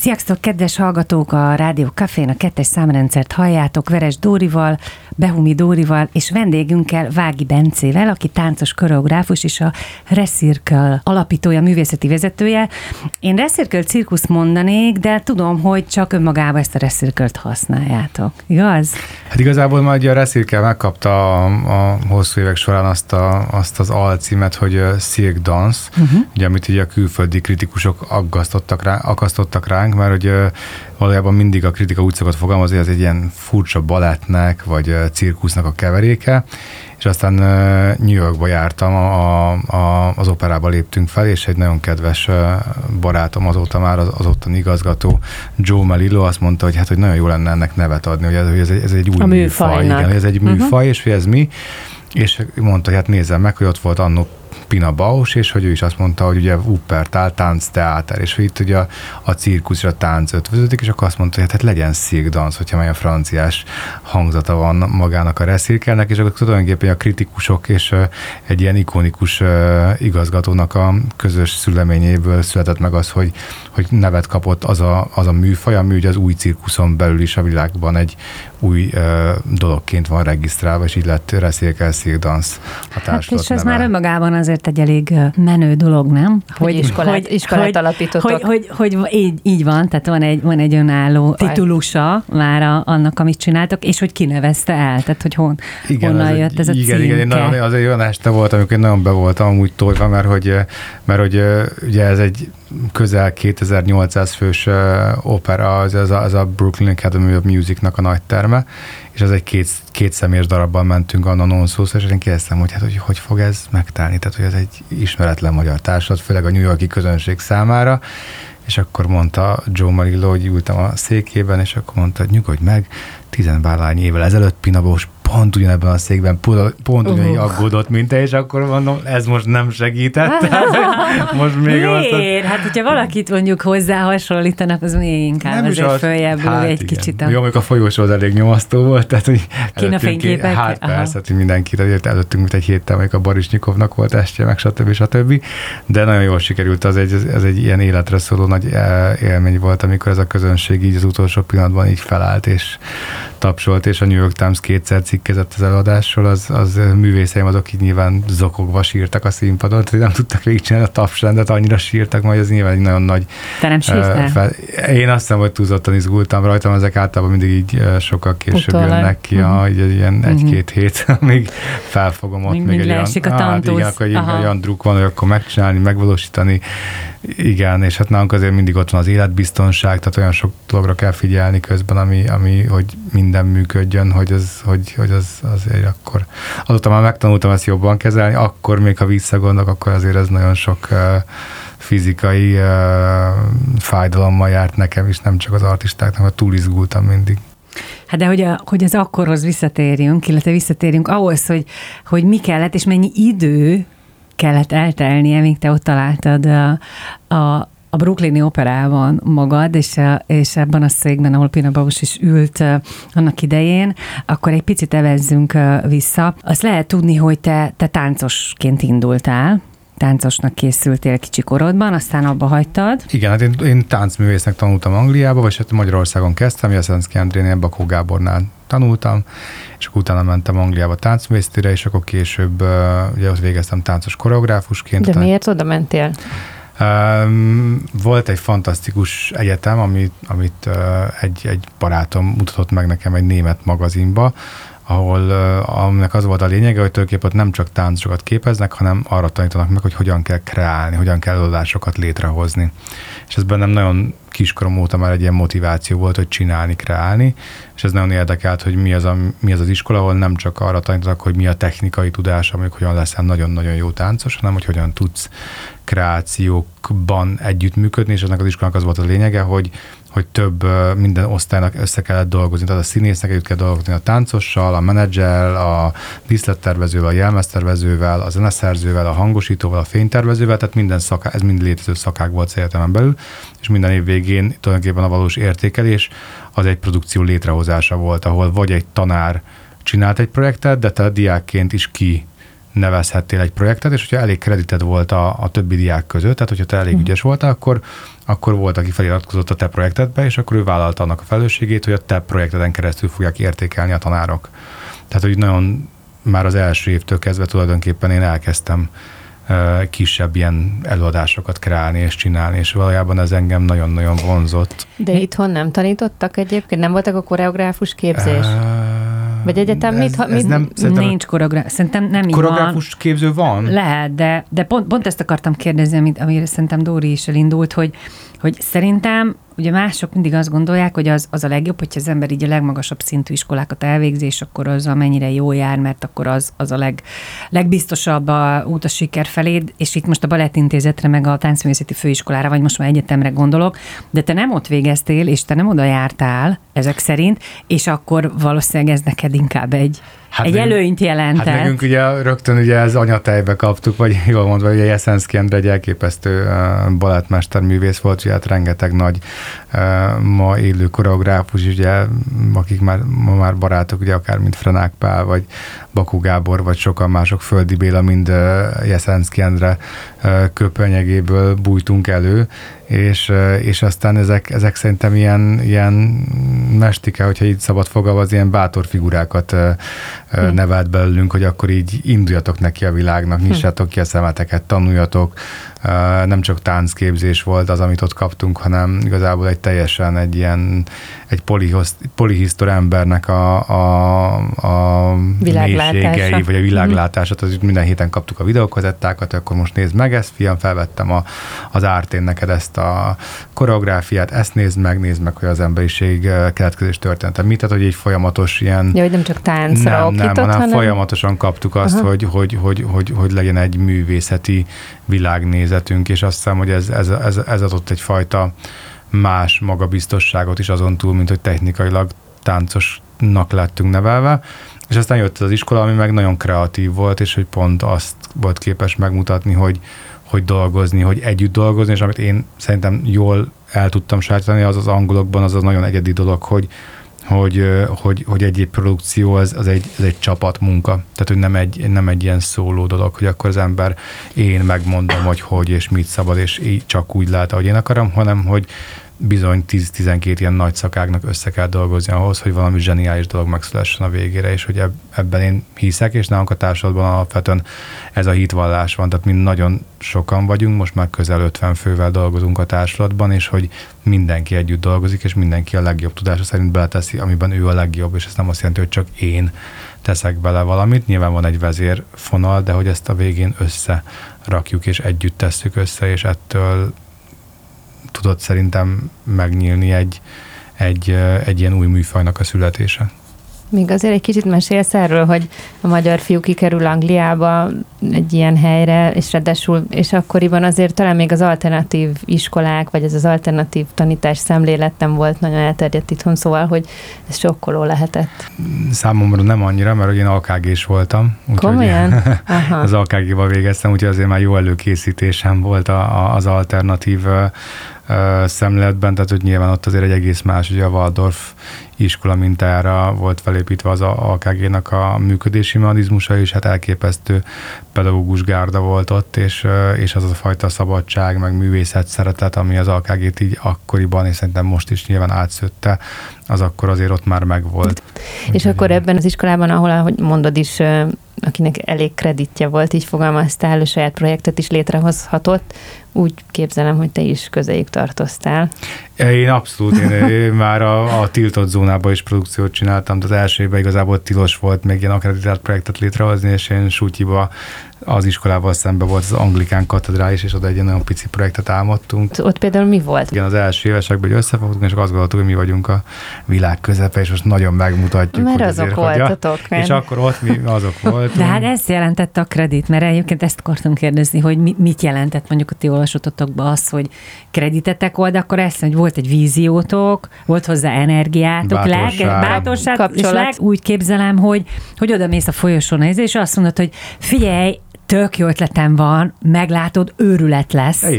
Sziasztok, kedves hallgatók! A Rádió Cafén a 2-es számrendszert halljátok Veres Dórival, Behumi Dórival és vendégünkkel, Vági Bencével, aki táncos koreográfus és a Recircle alapítója, művészeti vezetője. Én Recircle cirkusz mondanék, de tudom, hogy csak önmagában ezt a Recircle-t használjátok. Igaz? Hát igazából már ugye a Recircle megkapta a hosszú évek során azt az alcímet, hogy Cirque Dance, ugye, amit ugye a külföldi kritikusok akasztottak ránk, mert hogy valójában mindig a kritika úgy szokott fogalmazni, hogy ez egy ilyen furcsa balettnek, vagy cirkusznak a keveréke, és aztán New Yorkba jártam, az operába léptünk fel, és egy nagyon kedves barátom azóta már az ottani igazgató, Joe Melillo azt mondta, hogy hát, hogy nagyon jó lenne ennek nevet adni, hogy ez egy új műfaj, igen, ez egy műfaj, és hogy ez mi, és mondta, hogy hát nézzem meg, hogy ott volt annó Pina Bausch, és hogy ő is azt mondta, hogy ugye Wuppertal táncteáter, és hogy itt ugye a cirkusz és a tánc ötvöződik, és akkor azt mondta, hogy hát legyen Cirque Dance, hogyha olyan franciás hangzata van magának a Recircle-nek, és akkor tulajdonképpen a kritikusok és egy ilyen ikonikus igazgatónak a közös szüleményéből született meg az, hogy nevet kapott az a műfaj, ami ugye az új cirkuszon belül is a világban egy új dologként van regisztrálva, és így lett Recircle Cirque Dance a társulat és ez már önmagában azért egy elég menő dolog, nem? Hogy iskolát alapítottok. Hogy így van, tehát van egy önálló titulusa már annak, amit csináltok, és hogy kinevezte el, tehát hogy honnan jött ez a címke. Igen, az egy olyan este volt, amikor én nagyon be voltam amúgy tojva, mert hogy ugye ez egy közel 2800 fős opera, ez a Brooklyn Academy of Musicnak a nagy terme, és ez egy két személyes darabban mentünk a non-szószor, és én kérdeztem, hogy fog ez megtelni, tehát hogy ez egy ismeretlen magyar társulat, főleg a New York-i közönség számára, és akkor mondta Joe Melillo, hogy ültem a székében, és akkor mondta, hogy nyugodj meg, 10-valahány évvel ezelőtt Pina Bausch pont ugyanebben a székben, pont ugyanígy aggódott, mint te, és akkor mondom, ez most nem segített. Most még miért? Hát, hogyha valakit mondjuk hozzá hasonlítanak, az még inkább azért följebbül egy kicsit. Jó, amikor a folyósó az elég nyomasztó volt, tehát hogy kínafényképek. Hát persze, hogy mindenkit, előttünk, mint egy héttel, amikor a Barisnyikovnak volt estje, meg stb. De nagyon jól sikerült, ez egy ilyen életre szóló nagy élmény volt, amikor ez a közönség így az utolsó pillanatban így felállt, és tapsolt, és a New York Times kétszer cikkezett az előadásról, az művészeim azok így nyilván zokogva sírtak a színpadon, tehát nem tudtak végigcsinálni a tapsrendet, annyira sírtak, majd ez nyilván egy nagyon nagy... Te nem sírtál? Én azt hiszem, hogy túlzottan izgultam rajtam, ezek általában mindig így sokkal később jönnek ki, így ilyen egy-két hét, amíg felfogom ott még egy olyan druk van, hogy akkor megcsinálni, megvalósítani. Igen, és hát nálunk azért mindig ott van az életbiztonság, tehát olyan sok dologra kell figyelni közben, ami hogy minden működjön, hogy az azért akkor... Azóta már megtanultam ezt jobban kezelni, akkor még ha visszagondolok, akkor azért ez nagyon sok fizikai fájdalommal járt nekem is, nem csak az artistáknak, mert túl izgultam mindig. Hát de hogy az akkorhoz visszatérjünk, illetve visszatérjünk ahhoz, hogy mi kellett, és mennyi idő kellett eltelnie, míg te ott találtad a Brooklyni Operában magad, és ebben a székben, ahol Pina Bausch is ült annak idején, akkor egy picit evezzünk vissza. Azt lehet tudni, hogy te táncosként indultál, táncosnak készültél kicsi korodban, aztán abba hagytad. Igen, hát én táncművésznek tanultam Angliába, vagy hát Magyarországon kezdtem, Jeszenszky Andrénél, Bakó Gábornál tanultam, és akkor utána mentem Angliába táncművészetére, és akkor később ugye ott végeztem táncos koreográfusként. De miért oda mentél? Volt egy fantasztikus egyetem, amit egy barátom mutatott meg nekem egy német magazinba, ahol aminek az volt a lényege, hogy tulajdonképpen nem csak táncosokat képeznek, hanem arra tanítanak meg, hogy hogyan kell kreálni, hogyan kell előadásokat létrehozni. És ez bennem nagyon kiskorom óta már egy ilyen motiváció volt, hogy csinálni, kreálni, és ez nagyon érdekelt, hogy mi az az iskola, ahol nem csak arra tanítanak, hogy mi a technikai tudása, mondjuk hogyan leszel nagyon-nagyon jó táncos, hanem hogy hogyan tudsz kreációkban együttműködni, és ennek az iskolának az volt a lényege, hogy több minden osztálynak össze kellett dolgozni. Tehát a színésznek együtt kell dolgozni a táncossal, a menedzserrel, a díszlettervezővel, a jelmeztervezővel, a zeneszerzővel, a hangosítóval, a fénytervezővel, tehát ez mind létező szakák volt az egyetemen belül, és minden év végén tulajdonképpen a valós értékelés az egy produkció létrehozása volt, ahol vagy egy tanár csinált egy projektet, de te diákként is nevezhettél egy projektet, és hogyha elég kredited volt a többi diák között, tehát hogyha te elég ügyes voltál, akkor volt, aki feliratkozott a te projektedbe, és akkor ő vállalta annak a felelősségét, hogy a te projekteden keresztül fogják értékelni a tanárok. Tehát, hogy nagyon már az első évtől kezdve tulajdonképpen én elkezdtem kisebb ilyen előadásokat kreálni és csinálni, és valójában ez engem nagyon-nagyon vonzott. De itthon nem tanítottak egyébként? Nem voltak a koreográfus képzés? Vagy egyetem nincs koreográfus. Szerintem nem így koreográfus képző van? Lehet, de pont ezt akartam kérdezni, amire szerintem Dóri is elindult, hogy szerintem ugye mások mindig azt gondolják, hogy az a legjobb, hogyha az ember így a legmagasabb szintű iskolákat elvégzi, és akkor az mennyire jól jár, mert akkor az a legbiztosabb a út a siker felé, és itt most a Balettintézetre, meg a Táncművészeti Főiskolára, vagy most már egyetemre gondolok, de te nem ott végeztél, és te nem oda jártál ezek szerint, és akkor valószínűleg ez neked inkább egy előnyt jelentett. Hát nekünk ugye rögtön ugye ez anyatejbe kaptuk, vagy jól mondva, ugye Jeszenszky Endre egy elképesztő balettmesterművész volt, ugye hát rengeteg nagy ma élő koreográfus, ugye, akik ma már barátok, ugye akár mint Frenák Pál, vagy Bakó Gábor, vagy sokan mások, Földi Béla, mind Jeszenszky Endre köpenyegéből bújtunk elő, és aztán ezek szerintem ilyen mestike, hogyha így szabad fogalmazni, ilyen bátor figurákat nevelt belőlünk, hogy akkor így induljatok neki a világnak, nyissátok ki a szemeteket, tanuljatok. Nem csak táncképzés volt az, amit ott kaptunk, hanem igazából egy polihisztor embernek a mélységei, vagy a világlátását, az minden héten kaptuk a videókazettákat, akkor most nézd meg ezt, fiam, felvettem az Ártén neked ezt a koreográfiát, ezt nézd meg, hogy az emberiség keletkezés története. Mit, tehát, hogy egy folyamatos ilyen... Ja, hogy nem csak táncra okított, hanem folyamatosan kaptuk azt, hogy legyen egy művészeti világnézetünk, és azt hiszem, hogy ez adott egyfajta más magabiztosságot is azon túl, mint hogy technikailag táncosnak lettünk nevelve. És aztán jött az iskola, ami meg nagyon kreatív volt, és hogy pont azt volt képes megmutatni, hogy dolgozni, hogy együtt dolgozni, és amit én szerintem jól el tudtam sajátítani, az angolokban az nagyon egyedi dolog, hogy egy produkció az egy csapatmunka. Tehát, hogy nem egy ilyen szóló dolog, hogy akkor az ember én megmondom, hogy és mit szabad, és így csak úgy lát, ahogy én akarom, hanem hogy bizony 10-12 ilyen nagy szakágnak össze kell dolgozni ahhoz, hogy valami zseniális dolog megszülessen a végére, és hogy ebben én hiszek, és nálunk a társadalomban alapvetően ez a hitvallás van, tehát mi nagyon sokan vagyunk, most már közel 50 fővel dolgozunk a társulatban, és hogy mindenki együtt dolgozik, és mindenki a legjobb tudása szerint beleteszi, amiben ő a legjobb, és ez nem azt jelenti, hogy csak én teszek bele valamit, nyilván van egy vezérfonal, de hogy ezt a végén összerakjuk, és együtt tesszük össze, és ettől tudott szerintem megnyílni egy ilyen új műfajnak a születése. Még azért egy kicsit mesélsz erről, hogy a magyar fiú kikerül Angliába egy ilyen helyre, és ráadásul, és akkoriban azért talán még az alternatív iskolák, vagy ez az alternatív tanítás szemlélet nem volt nagyon elterjedt itthon, szóval, hogy ez sokkoló lehetett. Számomra nem annyira, mert én AKG-s voltam. Komolyan? Az AKG-val végeztem, úgyhogy azért már jó előkészítésem volt az alternatív szemléletben, tehát hogy nyilván ott azért egy egész más, ugye a Waldorf iskola mintára volt felépítve az AKG-nak a működési mechanizmusa, és hát elképesztő pedagógus gárda volt ott, és az a fajta szabadság, meg művészet szeretet, ami az AKG-t így akkoriban, és szerintem most is nyilván átszőtte, az akkor azért ott már megvolt. És akkor ebben az iskolában, ahol, ahogy mondod is, akinek elég kreditje volt, így fogalmaztál, a saját projektet is létrehozhatott, úgy képzelem, hogy te is közéjük tartoztál. Én abszolút, én már a tiltott zónában is produkciót csináltam, de az első évben igazából tilos volt még ilyen akreditált projektet létrehozni, és én Sútyiba az iskolával szemben volt az anglikán katedrális, és oda egy olyan pici projektet álmodtunk. Ott például mi volt? Igen, az első évesekben összefogtunk, és azt gondoltuk, hogy mi vagyunk a világ közepe, és most nagyon megmutatjuk. Mert azok voltatok. És akkor ott mi azok voltunk. De hát ezt jelentette a kredit, mert egyébként ezt akartam kérdezni, hogy mit jelentett mondjuk a ti olvasatotokban az, hogy kreditetek volt, de akkor ezt, hogy volt egy víziótok, volt hozzá energiátok, bátorság kapcsolat. Úgy képzelem, hogy oda mész a folyosón, és azt mondod, hogy figyelj, tök jó ötletem van, meglátod, őrület lesz. Így.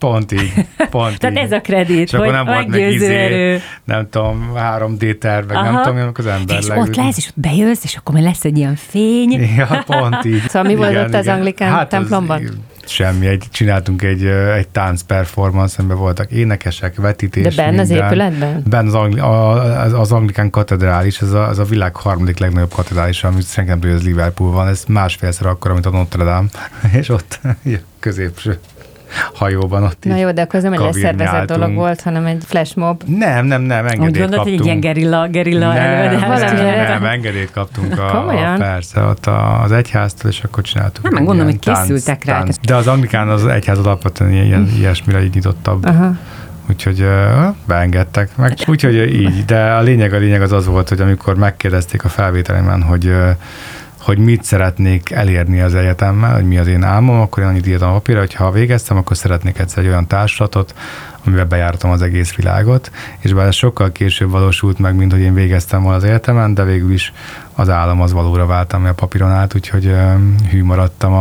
Pont így. Tehát ez a kredit, és akkor hogy nem volt meg nem tudom, 3D tervek, nem tudom, amikor az ember és ott lesz, és ott bejössz, és akkor majd lesz egy ilyen fény. Ja, pont így. Szóval mi volt ott az anglikán templomban? Semmi, csináltunk egy tánc-performance, amiben voltak énekesek, vetítés. De benne az épületben? Benne az anglikán katedrális, ez a világ harmadik legnagyobb katedrális, amit senki nem tudja, hogy ez Liverpool van, ez másfélszer akkora, mint a Notre Dame, és ott középső hajóban ott. Na jó, de akkor ez nem egy leszervezett dolog volt, hanem egy flashmob. Nem, engedélyt kaptunk. Úgy gondolod, hogy egy ilyen gerilla előadás? Nem, engedélyt kaptunk persze, ott az egyháztól, és akkor csináltuk. Nem, gondolom, hogy készültek rá. De az anglikán az egyház alapvetően ilyesmire így nyitottabb. Aha. Úgyhogy beengedtek meg. Úgyhogy így, de a lényeg az volt, hogy amikor megkérdezték a felvételemen, hogy mit szeretnék elérni az egyetemmel, hogy mi az én álmom, akkor én annyit írtam a papírra, hogy ha végeztem, akkor szeretnék egyszer egy olyan társulatot, amivel bejártam az egész világot, és bár ez sokkal később valósult meg, mint hogy én végeztem volna az egyetemen, de végül is az álom az valóra vált, ami a papíron állt, úgyhogy hű maradtam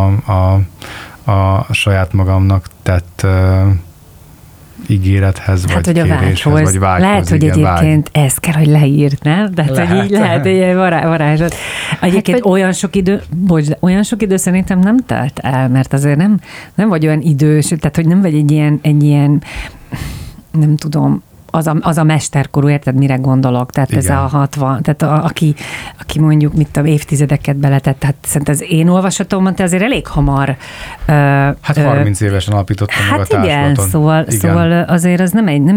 a saját magamnak tett ígérethez, hát, vagy kéréshez, vagy vágyhoz. Lehet, hogy egyébként ez kell, hogy leírt, nem? Tehát, hogy így lehet, hogy egy varázslat. Egyébként hát, olyan sok idő szerintem nem telt el, mert azért nem vagy olyan idős, tehát, hogy nem vagy egy ilyen nem tudom, az a mesterkorú, érted, mire gondolok? Tehát igen. Ez a 60, tehát aki mondjuk mit a évtizedeket beletett, tehát szerintem az én olvasatomban te azért elég hamar... Hát 30 évesen alapítottam meg a társulaton. Szóval azért az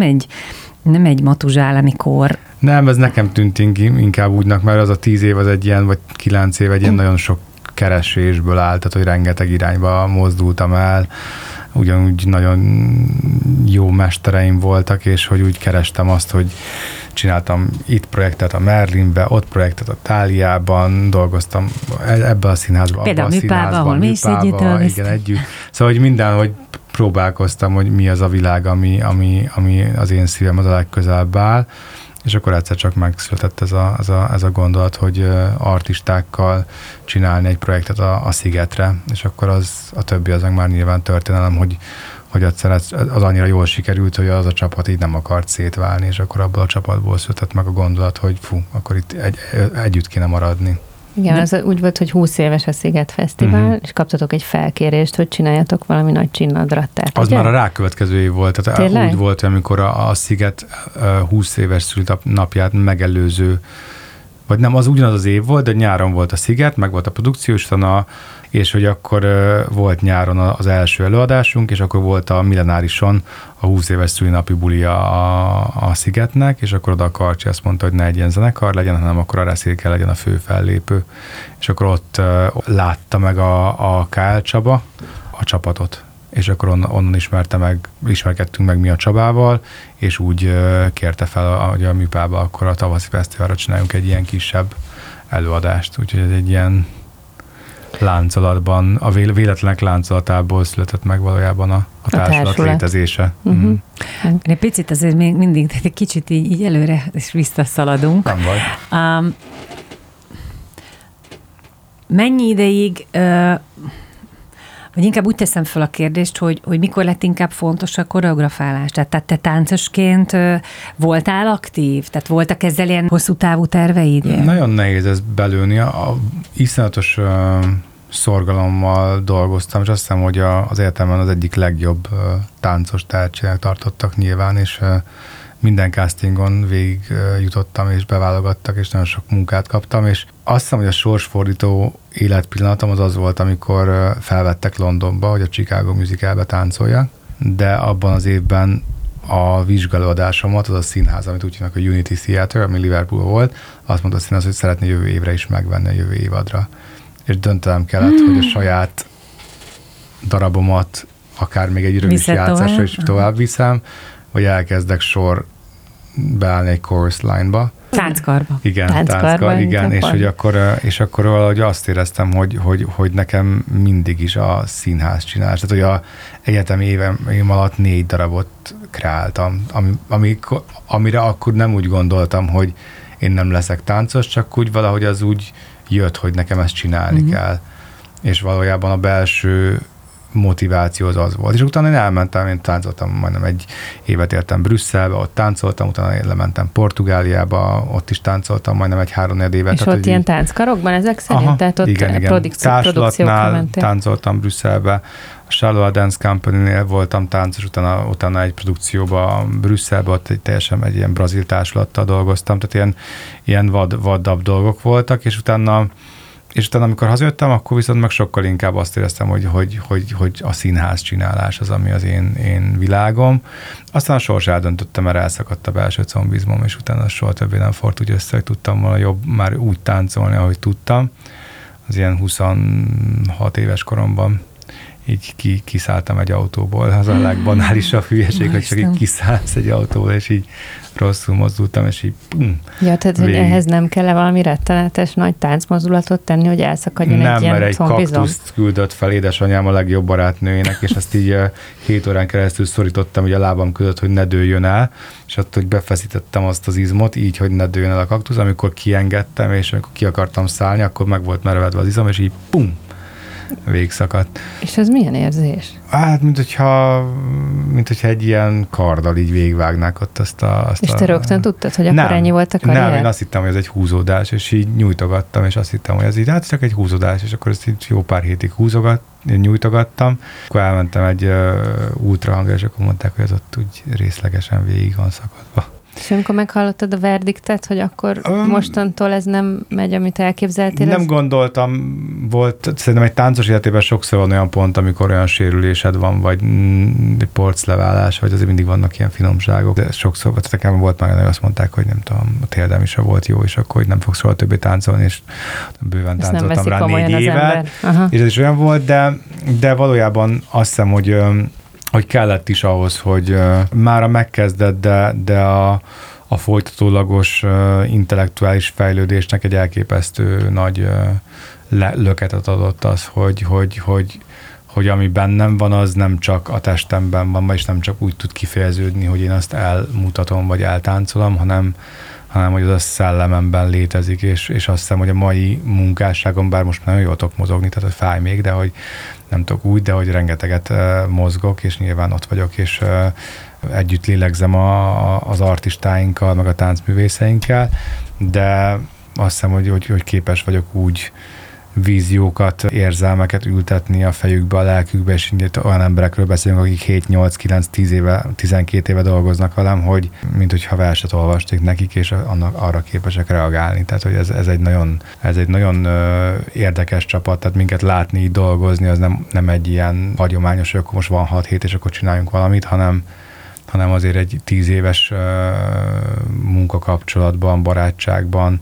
nem egy matuzsálemi kor. Nem, ez nekem tűnt inkább úgynak, mert az a 10 év az egy ilyen, vagy 9 év egy ilyen nagyon sok keresésből állt, tehát hogy rengeteg irányba mozdultam el, ugyanúgy nagyon jó mestereim voltak, és hogy úgy kerestem azt, hogy csináltam itt projektet a Merlinbe, ott projektet a Táliában, dolgoztam ebben a színházban, abban a színházban, műpában, igen, együtt. Szóval, hogy mindenhogy próbálkoztam, hogy mi az a világ, ami az én szívem az a legközelebb áll, és akkor egyszer csak megszületett ez a gondolat, hogy artistákkal csinálni egy projektet a Szigetre, és akkor a többi az meg már nyilván történelem, hogy egyszer az annyira jól sikerült, hogy az a csapat így nem akart szétválni, és akkor abból a csapatból született meg a gondolat, hogy akkor itt együtt kéne maradni. Igen, az úgy volt, hogy 20 éves a Sziget Fesztivál, és kaptatok egy felkérést, hogy csináljatok valami nagy csinnadrattát. Az ugye? Már a rákövetkező év volt. Tehát tényleg? Úgy volt, amikor a Sziget 20 éves születésnapját megelőző, vagy nem, az ugyanaz az év volt, de nyáron volt a Sziget, meg volt a produkció, és hogy akkor volt nyáron az első előadásunk, és akkor volt a Millenárison a 20 éves szülinapi bulia a Szigetnek, és akkor oda a Karcsi azt mondta, hogy ne egy ilyen zenekar legyen, hanem akkor a Reszilke legyen a fő fellépő. És akkor ott látta meg a K.L. Csaba a csapatot. És akkor onnan ismerkedtünk meg mi a Csabával, és úgy kérte fel, hogy a műpába akkor a tavaszi fesztiválra csináljunk egy ilyen kisebb előadást. Úgyhogy ez egy ilyen láncolatban, a véletlenek láncolatából született meg valójában a társulat létezése. Uh-huh. Egy picit azért még mindig egy kicsit így előre és visszaszaladunk. Nem baj. Mennyi ideig, vagy inkább úgy teszem fel a kérdést, hogy mikor lett inkább fontos a koreografálás? Tehát te táncosként voltál aktív? Tehát voltak ezzel ilyen hosszú távú terveid? Nagyon nehéz ezt belőni. Iszonyatos szorgalommal dolgoztam, és azt hiszem, hogy az egyetemen az egyik legjobb táncos tehetségnek tartottak nyilván, és minden castingon végig jutottam, és beválogattak, és nagyon sok munkát kaptam, és azt hiszem, hogy a sorsfordító életpillanatom az volt, amikor felvettek Londonba, hogy a Chicago musicalbe táncoljak, de abban az évben a vizsgálódásomat, az a színház, amit úgy hívnak, hogy Unity Theatre, ami Liverpool volt, azt mondta a színház, hogy szeretné jövő évre is megvenni a jövő évadra. És döntenem kellett, hogy a saját darabomat akár még egy rövid játszásra is tovább viszem, vagy elkezdek beállni egy chorus line-ba. Tánckarba. Igen, tánckarba, igen, és akkor valahogy azt éreztem, hogy nekem mindig is a színház csinálás. Tehát, hogy az egyetemi éveim alatt 4 darabot kreáltam, amire akkor nem úgy gondoltam, hogy én nem leszek táncos, csak úgy valahogy az úgy jött, hogy nekem ezt csinálni kell. És valójában a belső motiváció az volt. És utána én elmentem, én táncoltam, majdnem egy évet éltem Brüsszelbe, ott táncoltam, utána én lementem Portugáliába, ott is táncoltam majdnem egy 3-4 évet. És ott ilyen tánckarokban ezek szerint? Aha, tehát ott igen. Társulatnál táncoltam Brüsszelbe, a Charlotte Dance Company-nél voltam táncos, utána egy produkcióban Brüsszelbe, ott teljesen egy ilyen brazil társulattal dolgoztam, tehát ilyen vaddabb dolgok voltak, és utána amikor hazajöttem, akkor viszont meg sokkal inkább azt éreztem, hogy a színház csinálás az, ami az én világom. Aztán a sors eldöntötte, mert elszakadt a belső combizmom, és utána soha többé nem fordult úgy össze, hogy tudtam volna jobb már úgy táncolni, ahogy tudtam. Az ilyen 26 éves koromban így kiszálltam egy autóból. Az a legbanálisabb hülyeség, hogy csak így kiszállsz egy autóból, és így rosszul mozdultam, és így Ja, tehát hogy ehhez nem kell valami rettenetes nagy táncmozdulatot tenni, hogy elszakadjon egy ilyen combizom? Nem, mert egy kaktuszt küldött fel édesanyám, a legjobb barátnőjének, és azt így 7 órán keresztül szorítottam, hogy a lábam között, hogy ne dőljön el, és attól, hogy befeszítettem azt az izmot, így, hogy ne dőljön el a kaktusz, amikor kiengedtem, és amikor ki akartam szállni, akkor meg volt merevedve az izom, és így végszakadt. És ez milyen érzés? Hát, mint hogyha egy ilyen karddal így végvágnák ott azt és te rögtön tudtad, hogy akkor ennyi volt a karrier? Nem, én azt hittem, hogy ez egy húzódás, és így nyújtogattam, és azt hittem, hogy ez így, hát csak egy húzódás, és akkor ezt így jó pár hétig nyújtogattam. Akkor elmentem egy ultrahangra, és akkor mondták, hogy ez ott úgy részlegesen végig van szakadva. És amikor meghallottad a verdiktet, hogy akkor mostantól ez nem megy, amit elképzeltél? Nem gondoltam, volt, szerintem egy táncos életében sokszor van olyan pont, amikor olyan sérülésed van, vagy porcleválás, vagy azért mindig vannak ilyen finomságok. De sokszor, nekem volt már, hogy azt mondták, hogy nem tudom, a térdem is volt jó, és akkor nem fogsz soha többé táncolni, és bőven ezt táncoltam rá 4 évet. És ez is olyan volt, de valójában azt hiszem, hogy kellett is ahhoz, hogy mára megkezdett, de a folytatólagos intellektuális fejlődésnek egy elképesztő nagy löketet adott az, hogy ami bennem van, az nem csak a testemben van, és nem csak úgy tud kifejeződni, hogy én azt elmutatom, vagy eltáncolom, hanem hogy az a szellememben létezik, és azt hiszem, hogy a mai munkásságon, bár most nagyon jól tudok mozogni, tehát fáj még, de hogy nem tudok úgy, de hogy rengeteget mozgok, és nyilván ott vagyok, és együtt lélegzem az artistáinkkal, meg a táncművészeinkkel, de azt hiszem, hogy képes vagyok úgy víziókat, érzelmeket ültetni a fejükbe, a lelkükbe, és olyan emberekről beszélünk, akik 7, 8, 9, 10 éve, 12 éve dolgoznak velem, hogy mint hogyha verset olvasték nekik, és arra képesek reagálni. Tehát, hogy ez egy nagyon érdekes csapat, tehát minket látni, így dolgozni, az nem egy ilyen hagyományos, hogy akkor most van 6 hét, és akkor csináljunk valamit, hanem azért egy 10 éves munkakapcsolatban, barátságban,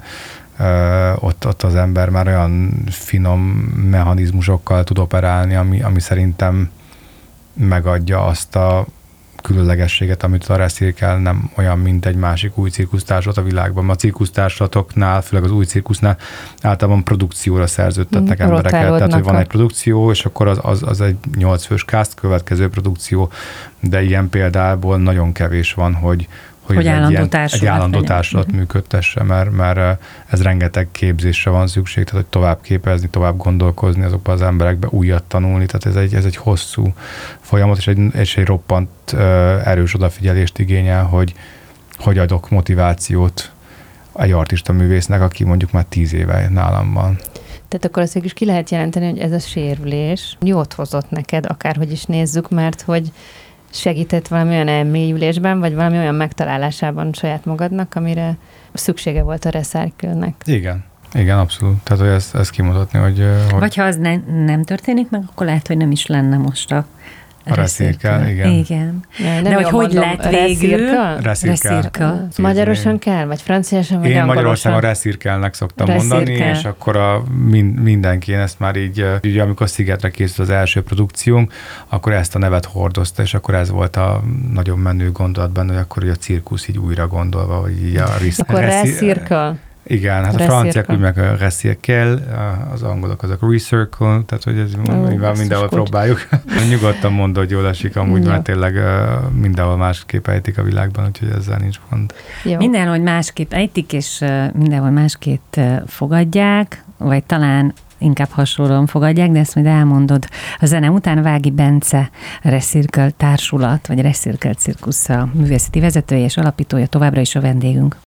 ott az ember már olyan finom mechanizmusokkal tud operálni, ami szerintem megadja azt a különlegességet, amit a Recircle nem olyan, mint egy másik új cirkusztársulat a világban. A cirkusztársulatoknál, főleg az új cirkusznál általában produkcióra szerződtetnek embereket. Tehát, hogy van egy produkció, és akkor az egy 8 fős cast, következő produkció, de ilyen példából nagyon kevés van, hogy egy állandó társulat működtesse, mert ez rengeteg képzésre van szükség, tehát hogy tovább képezni, tovább gondolkozni azokban az emberekbe, újat tanulni, tehát ez egy hosszú folyamat, és egy roppant erős odafigyelést igényel, hogy adok motivációt egy artista művésznek, aki mondjuk már 10 éve nálam van. Tehát akkor azt is ki lehet jelenteni, hogy ez a sérülés jót hozott neked, akárhogy is nézzük, mert hogy segített valami olyan elmélyülésben, vagy valami olyan megtalálásában saját magadnak, amire szüksége volt a Recircle-nek. Igen, abszolút. Tehát, hogy ezt kimutatni, hogy... Vagy ha az nem történik meg, akkor lehet, hogy nem is lenne most a Recircle, igen. De hogy lett végül? Recircle. Magyarosan kell, vagy franciásan, vagy angolosan? Én Magyarországon Recircle-nek szoktam mondani, és akkor mindenki ezt már így, ugye amikor Szigetre készült az első produkciónk, akkor ezt a nevet hordozta, és akkor ez volt a nagyon menő gondolat benne, hogy akkor a cirkusz így újra gondolva, vagy így a Akkor Recircle. Igen, hát a franciák úgy meg a Recircle, az angolok azok Recircle, tehát hogy ez mindenhol próbáljuk. Nyugodtan mondod, hogy jól esik amúgy, mert tényleg mindenhol másképp ejtik a világban, úgyhogy ezzel nincs gond. Mindenhol másképp ejtik, és mindenhol másképp fogadják, vagy talán inkább hasonlóan fogadják, de ezt majd elmondod. A zene után Vági Bence, Recircle Társulat, vagy Recircle Cirkusz a művészeti vezetője és alapítója, továbbra is a vendégünk.